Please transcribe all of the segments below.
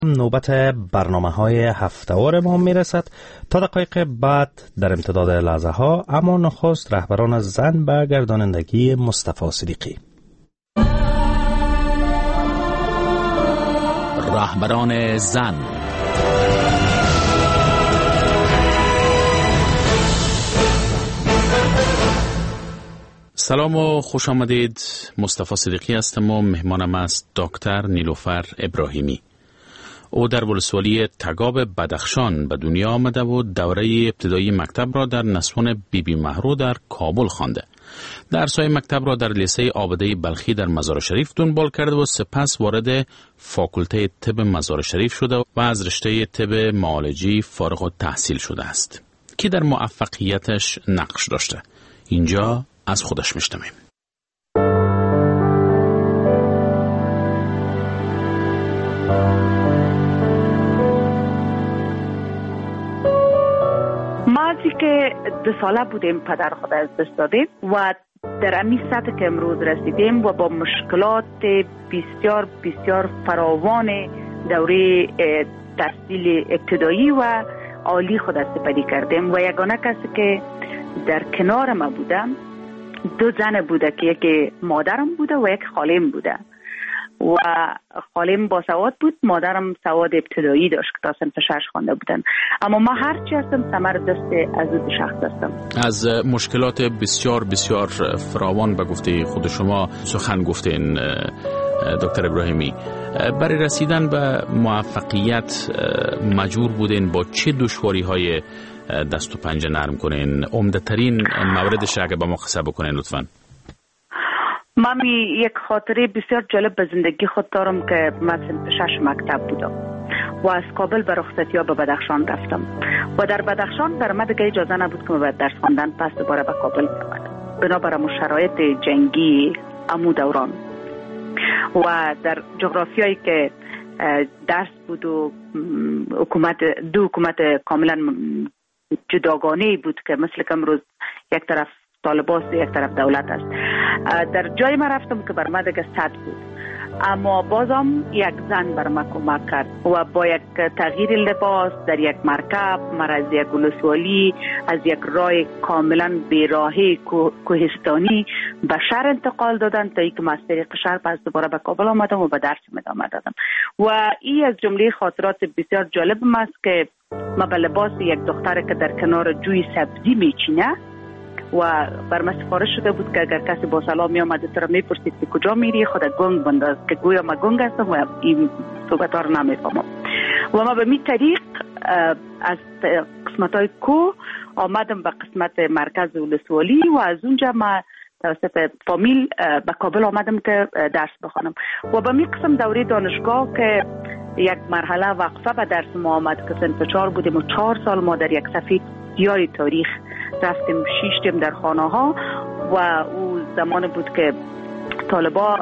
نوبت برنامه‌های هفته‌وار ما میرسد. تا دقایق بعد در امتداد لحظه ها، اما نخست رهبران زن به گردانندگی مصطفی صدیقی. رهبران زن. سلام و خوش آمدید. مصطفی صدیقی هستم و مهمانم است دکتر نیلوفر ابراهیمی. او در ولسوالی تگاب بدخشان به دنیا آمده و دوره ابتدایی مکتب را در نسوان بیبی مهرو در کابل خوانده. درس‌های مکتب را در لیسه عابده بلخی در مزار شریف دنبال کرده و سپس وارد فاکولته طب مزار شریف شده و از رشته طب معالجی فارغ التحصیل شده است که در موفقیتش نقش داشته. اینجا از خودش میشنویم. مازی که 2 ساله بودیم پدر خود از دست دادیم و در امی سطح که امروز رسیدیم و با مشکلات بسیار بسیار فراوان دوره تحصیل ابتدایی و عالی خود استفاده کردیم و یگانه کسی که در کنار ما بوده 2 زن بوده که یکی مادرم بوده و یک خالم بوده و خالم با سواد بود، مادرم سواد ابتدایی داشت که تا صنف 6 خوانده بودن. اما ما هرچی هستم ثمر دست از اون شخص هستم. از مشکلات بسیار بسیار فراوان به گفته خود شما سخن گفتین دکتر ابراهیمی. برای رسیدن به موفقیت مجبور بودین با چه دشواری های دست و پنجه نرم کنین؟ عمده ترین موردش اگه با ما قصه بکنین لطفاً. من یک خاطره بسیار جالب به زندگی خود دارم که من صنف 6 مکتب بودم و از کابل به رخصتی‌ها به بدخشان رفتم و در بدخشان بر من دیگه اجازه نبود که من باید درس خواندن پس دوباره به کابل می‌آمدم بنابر شرایط جنگی امو دوران و در جغرافیایی که درس بود و دو حکومت کاملا جداگانه بود که مثل که امروز یک طرف طالباست یک طرف دولت است. در جای ما رفتم که بر من دیگه صد بود، اما بازم یک زن بر من کمک کرد و با یک تغییر لباس در یک مرکب مرا از یک ولسوالی از یک راه کاملا بیراهی کوهستانی به شهر انتقال دادن تا اینکه من از طریق شهر پس دوباره به کابل آمدم و به درسم ادامه دادم و این از جمله خاطرات بسیار جالب است که من به لباس یک دختر که در کنار جوی سبزی میچینه و بر من سفارش شده بود که اگر کسی با سلام می آمده تو را میپرسید که کجا میری خود گنگ بنداز که گویا ما گنگ هستم و این صحبت ها رو نمیفهمم و ما به می طریق از قسمت های کوه آمدم به قسمت مرکز ولسوالی و از اونجا ما توسط فامیل به کابل آمدم که درس بخوانم و به می قسم دوره دانشگاه که یک مرحله وقفه به درس ما آمد که صنف 4 بودیم و 4 سال ما در یک صفحه سیاه تاریخ رفتیم شیشتیم در خانه ها و او زمان بود که طالبا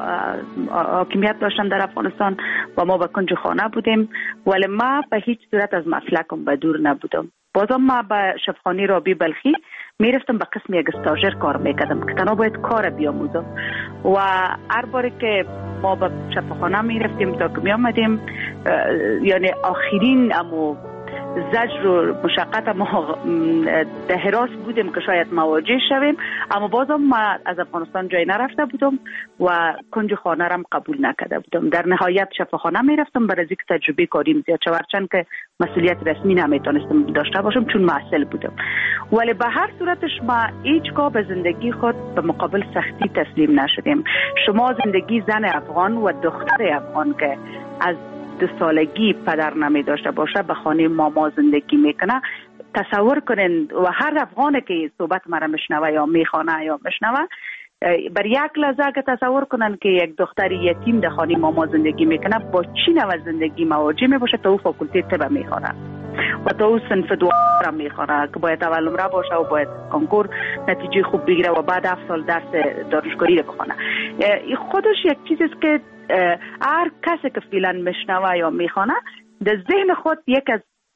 حاکمیت داشتن در افغانستان و ما به کنج خانه بودیم ولی ما به هیچ صورت از مفلکم به دور نبودم. بازم ما به شفاخانه رابی بلخی میرفتم به قسم یک استاژر کار میکردم که تنها باید کار بیاموزم و هر باری که ما به شفاخانه میرفتیم تا که میامدیم یعنی آخرین امو زجر و مشقت ما در حراس بودیم که شاید مواجه شویم، اما بازم ما از افغانستان جای نرفته بودم و کنج خانه رم قبول نکرده بودم. در نهایت شفاخانه میرفتم برای اینکه تجربه کاریم زیاد شد، چند که مسئولیت رسمی نمیتونستم داشته باشم چون معسل بودم. ولی به هر صورتش ما هیچگاه به زندگی خود به مقابل سختی تسلیم نشدیم. شما زندگی زن افغان و دختر افغان که از 2 سالگی پدر نمی داشته باشه به خانه ماما زندگی میکنه، تصور کنین و هر افغانی که صحبت مرا میشنوه یا میخوانه یا میشنوه بر یک لحظه که تصور کنن که یک دختر یتیم در خانه ماما زندگی میکنه با چی نوع زندگی مواجه میباشه تا او فاکولته طب میخوانه و تا او صنف 2 را میخوانه که باید اول نمره باشه و باید کنکور نتیجه خوب بگیره و بعد 7 سال درس دانشگاهی را بخونه. این خودش یک چیزی است که هر کسی که فعلا میشنوه یا میخوانه در ذهن خود یک از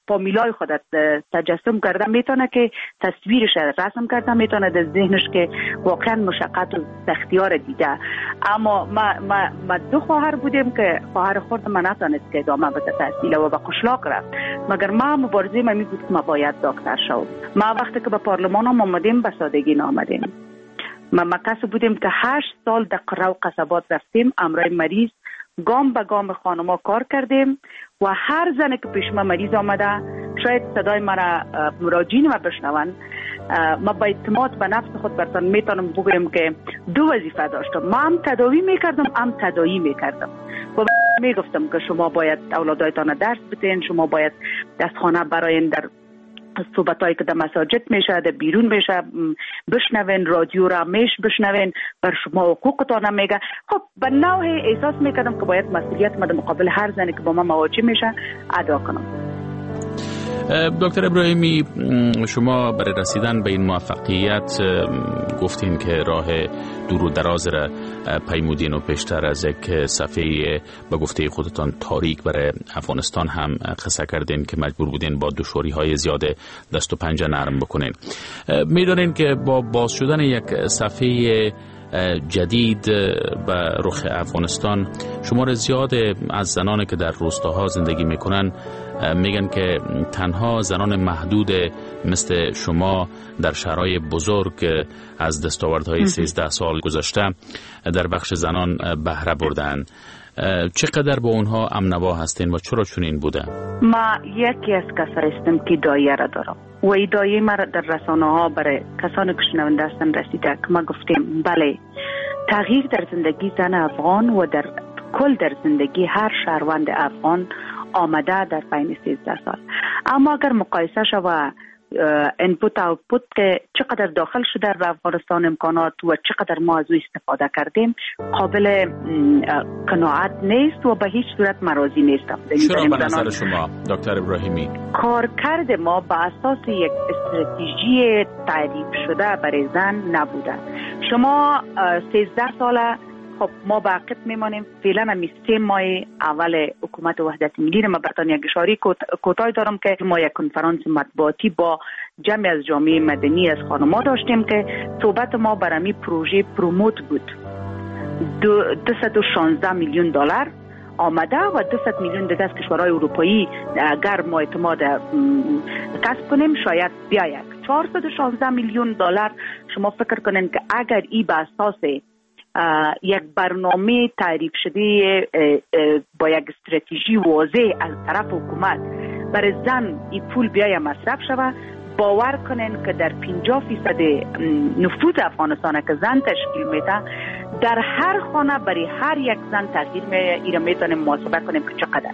فامیلای خودت تجسم کرده میتونه که تصویرش رسم کرده میتونه در ذهنش که واقعا مشقت و سختیار دیده. اما ما دو خواهر بودیم که خواهر خورد من نتونست که ادامه بده تحصیل و به قشلاق رفت، مگر ما مبارزه من می بود که ما باید دکتر شوم. ما وقتی که به پارلمان هم آمدیم به سادگی نآمدیم. ما کسی بودیم که 8 سال در قره و قصبات رفتیم امرای مریض، گام به گام خانما کار کردیم و هر زنی که پیش ما مریض آمده شاید صدای مرا مراجعین ما بشنون، ما با اعتماد به نفس خود برتان میتونم بگویم که 2 وظیفه داشتم. ما هم تداوی میکردم هم تداعی میکردم و میگفتم که شما باید اولادایتان درس بدین، شما باید دستخانه براین در صحبتایی که در مساجد میشه در بیرون میشه بشنوین، رادیو را بشنوین، بر شما حقوقتان میگه. خب به نوعی احساس میکردم که باید مسئولیت ما در مقابل هر زنی که با ما مواجه میشه ادا کنم. دکتر ابراهیمی، شما برای رسیدن به این موفقیت گفتین که راه دور و دراز را پیمودین و پیشتر از یک صفحه به گفته خودتان تاریک برای افغانستان هم قصه کردین که مجبور بودین با دشواری‌های زیاد دست و پنجه نرم بکنین. میدونین که با باز شدن یک صفحه جدید به رخ افغانستان، شمار زیاد از زنانی که در روستاها زندگی میکنن میگن که تنها زنان محدود مثل شما در شهرهای بزرگ از دستاوردهای 13 سال گذشته در بخش زنان بهره بردن. چقدر با اونها امنوا هستین و چرا چنین بوده؟ ما یکی از کسایی هستم که دایره را دارم و این دایره ما در رسانه ها برای کسانی که شنونده هستن رسیده که ما گفتیم بله، تغییر در زندگی زن افغان و در کل در زندگی هر شهروند افغان آمده در بین 13 سال. اما اگر مقایسه شود اینپوت آوتپوت که چقدر داخل شده در افغانستان امکانات و چقدر ما از او استفاده کردیم قابل قناعت نیست و به هیچ صورت راضی نیستم. چرا به نظر شما دکتر ابراهیمی کارکرد ما به اساس یک استراتژی تعریف شده برای زن نبوده؟ شما 13 ساله، خب ما باقی میمانیم فعلا هم 3 ماه اول حکومت وحدت ملی رو. ما براتون یک اشاره کوتاه دارم که ما یک کنفرانس مطبوعاتی با جمعی از جامعه مدنی از خانم‌ها داشتیم که صحبت ما برای پروژه پروموت بود. 216 میلیون دلار آمده و 200 میلیون دیگه از کشورهای اروپایی اگر ما اعتماد کسب کنیم شاید بیاید 416 میلیون دلار. شما فکر کنین که اگر این به اساس یک برنامه تعریف شده با یک استراتژی واضح از طرف حکومت برای زن این پول بیای مصرف شود، باور کنین که در 50% نفوذ افغانستان که زن تشکیل میده، در هر خانه برای هر یک زن تغییر میره. میتونیم محاسبه کنیم که چقدر.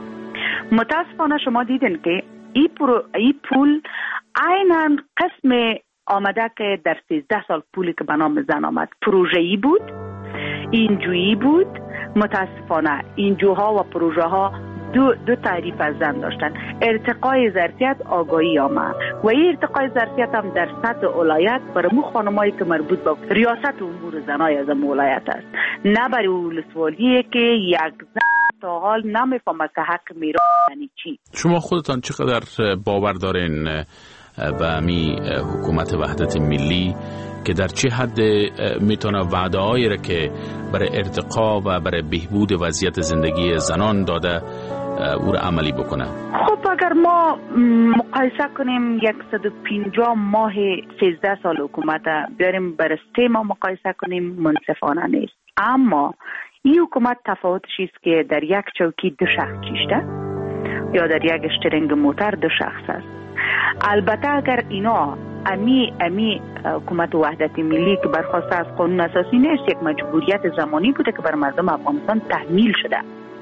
متاسفانه شما دیدین که این پول عیناً قسم آمده که در 13 سال پولی که به نام زن آمد پروژه‌ای بود، اینجویی بود. متاسفانه اینجوها و پروژه ها دو تعریف از زن داشتن. ارتقای ظرفیت، آگاهی عامه و این ارتقای ظرفیت هم در سطح ولایت برای مو خانمایی که مربوط به ریاست امور زنای از ولایت است، نه برای ولسوالیه که یک زن تا حال نمیفهمه که حق میراث یعنی چی. شما خودتان چقدر باور دارین و می حکومت وحدت ملی که در چه حد میتونه وعده‌هایی را که برای ارتقا و برای بهبود وضعیت زندگی زنان داده او را عملی بکنه؟ خب اگر ما مقایسه کنیم 150 ماه 13 سال حکومت بیاریم برای 3 ماه مقایسه کنیم منصفانه نیست. اما این حکومت تفاوتش است که در یک چوکی 2 شخص چیشته یا در یک اشترنگ موتر 2 شخص است. البته اگر اینا امی حکومت وحدت ملی که برخواسته از قانون اساسی نیست، یک مجبوریت زمانی بوده که بر مردم افغانستان تحمیل شده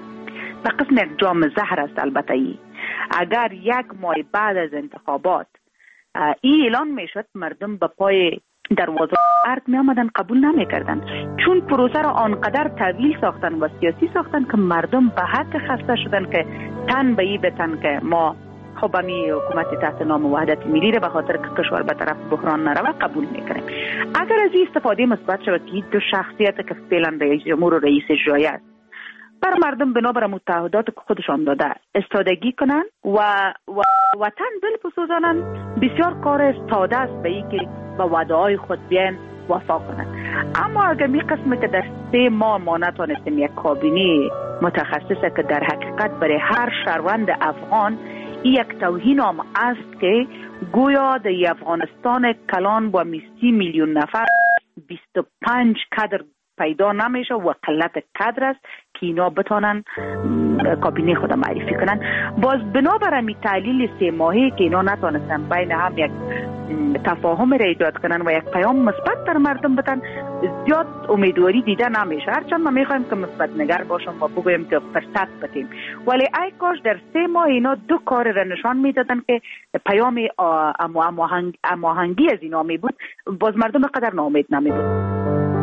و قسم یک جام زهر است. البته اگر 1 ماه بعد از انتخابات این اعلان میشد، مردم به پای دروازه ارد می آمدن، قبول نمی کردن، چون پروسه را آنقدر طویل ساختن و سیاسی ساختن که مردم به حد خسته شدن که تن به این بتن که ما خب امی حکومت تحت نام وحدت ملی را به خاطر که کشور به طرف بحران نروه قبول میکنیم. اگر از این استفاده مثبت شود که 2 شخصیت که فعلا رئیس جمهور و رئیس اجرایی است، بر مردم بنابر متعهدات که خودشان داده استادگی کنن و وطن دل بسوزانن. بسیار کار ساده است به این که با وعده های خود بیان وفا کنن. اما اگر می قسمه که در 3 ماه ما نتانستیم یک کابینه متخصصه که در حقیقت برای هر شهروند افغان یک توهین هم است که گویا در افغانستان کلان با 30 میلیون نفر 25 کادر پیدا نمیشه و قلت کادر است که اینا بتانن کابینه خود معرفی کنن. باز بنابر می تحلیل 3 ماهی که اینا نتانستن بین هم یک تفاهم را ایجاد کنن و یک پیام مثبت در مردم بدن، زیاد امیدواری دیده نمیشه. هرچند ما میخوایم که مثبت نگر باشیم و بگویم که فرصت بدیم، ولی ای کاش در 3 ماه اینا 2 کار را نشان میدادن که پیام هماهنگی از اینا می بود، باز مردم قدر ناامید نمی بود.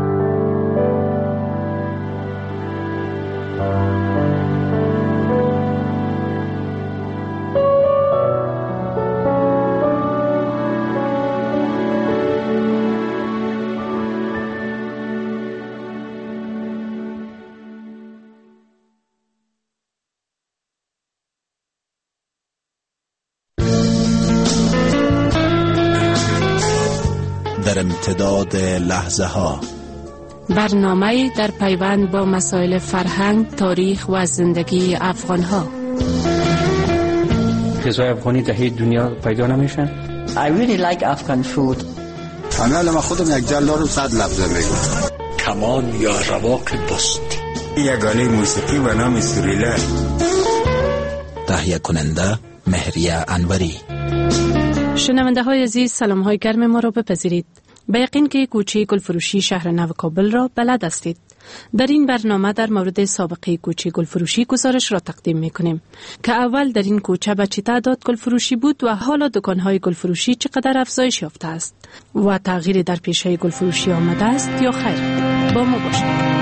در امتداد لحظه ها، برنامه در پیوند با مسائل فرهنگ، تاریخ و زندگی افغان ها. غذای افغانی در دنیا پیدا نمیشن. I really like Afghan food. انا خودم یک جلال رو 100 لفظه میگم. کمان یا رواق بست، یگانه موسیقی و نام سوریلا. تهیه کننده مهریه انوری. شنونده های عزیز، سلام های گرم ما را بپذیرید. به یقین که کوچه گلفروشی شهر نو کابل را بلد هستید. در این برنامه در مورد سابقه کوچه گلفروشی گزارش را تقدیم می کنیم که اول در این کوچه به چه تعداد گلفروشی بود و حالا دکانهای گلفروشی چقدر افزایش یافته است و تغییری در پیشه گلفروشی آمده است یا خیر. با ما باشید.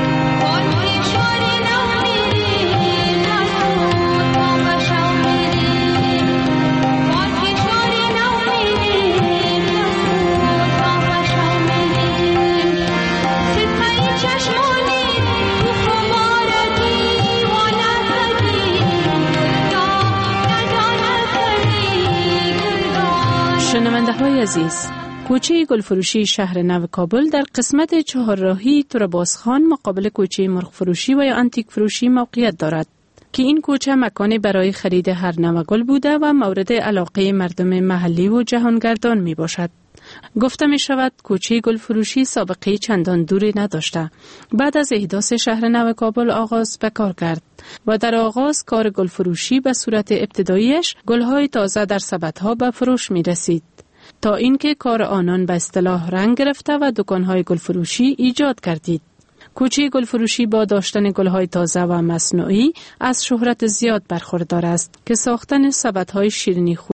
شنونده های عزیز، کوچه گلفروشی شهر نو کابل در قسمت 4 راهی توربازخان مقابل کوچه مرغ فروشی و یا انتیک فروشی موقعیت دارد که این کوچه مکانی برای خرید هر نوع گل بوده و مورد علاقه مردم محلی و جهانگردان می باشد. گفته می شود کوچه گلفروشی سابقه چندان دوری نداشته. بعد از احداث شهر نو کابل آغاز به کار کرد و در آغاز کار گلفروشی به صورت ابتداییش گلهای تازه در سبدها به فروش می رسید تا اینکه کار آنان به اصطلاح رنگ گرفته و دکانهای گلفروشی ایجاد کردید. کوچه گلفروشی با داشتن گلهای تازه و مصنوعی از شهرت زیاد برخوردار است که ساختن سبدهای شیرینی